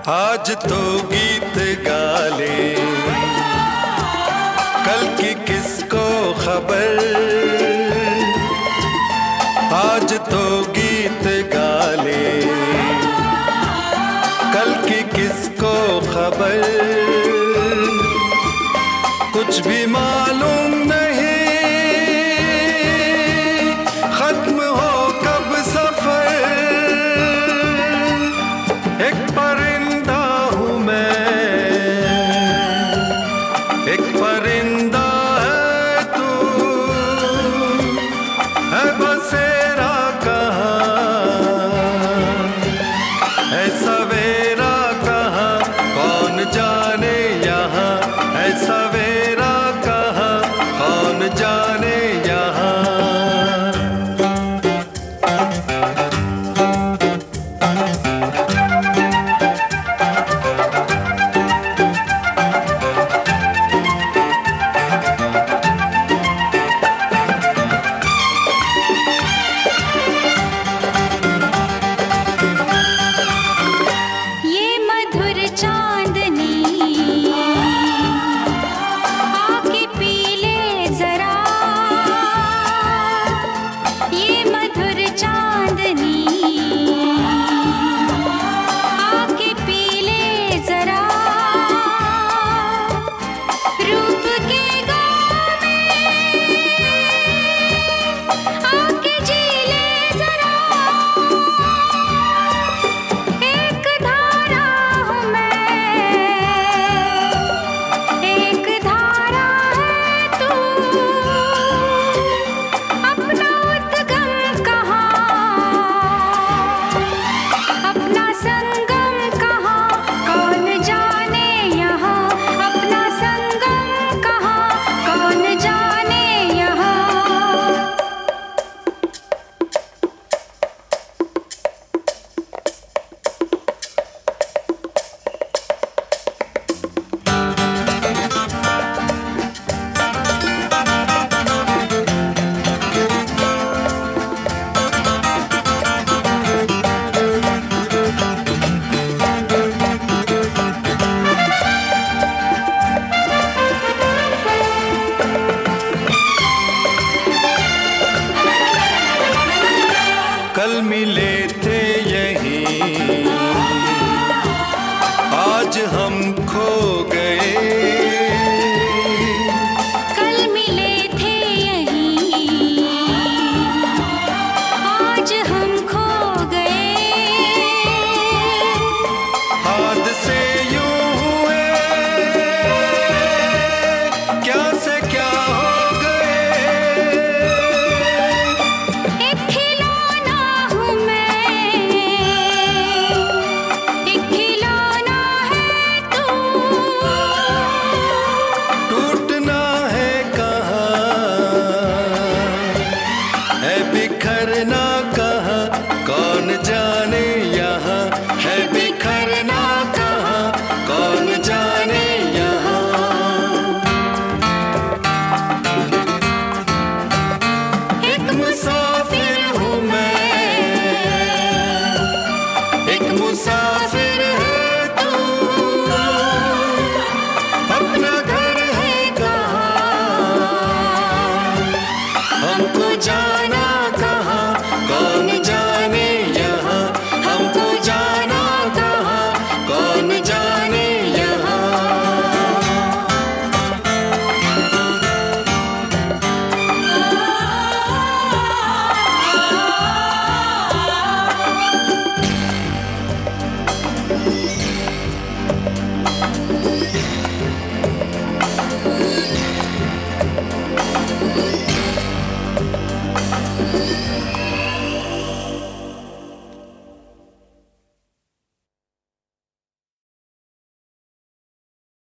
आज तो गीत गा ले, कल की किसको खबर। आज तो गीत गा ले, कल की किसको खबर। कुछ भी मालूम नहीं खत्म हो कब सफर। एक परिंदा हूँ मैं, एक परिंदा है तू, है बसेरा कहाँ, है सवेरा कहाँ, कौन जाने यहाँ है सवेरा कहाँ, कौन जाने यहाँ। कल मिले थे यहीं, आज हम खो गए। कल मिले थे यहीं, आज हम खो गए। हादसे यूं हुए, क्या से क्या हो गए। एक खिलौना हूँ मैं, एक खिलौना है तू, टूटना है कहाँ, है बिखरना कहाँ, कौन जाने यहाँ है बिखरना कहाँ, कौन जाने यहाँ। एक मुसाफिर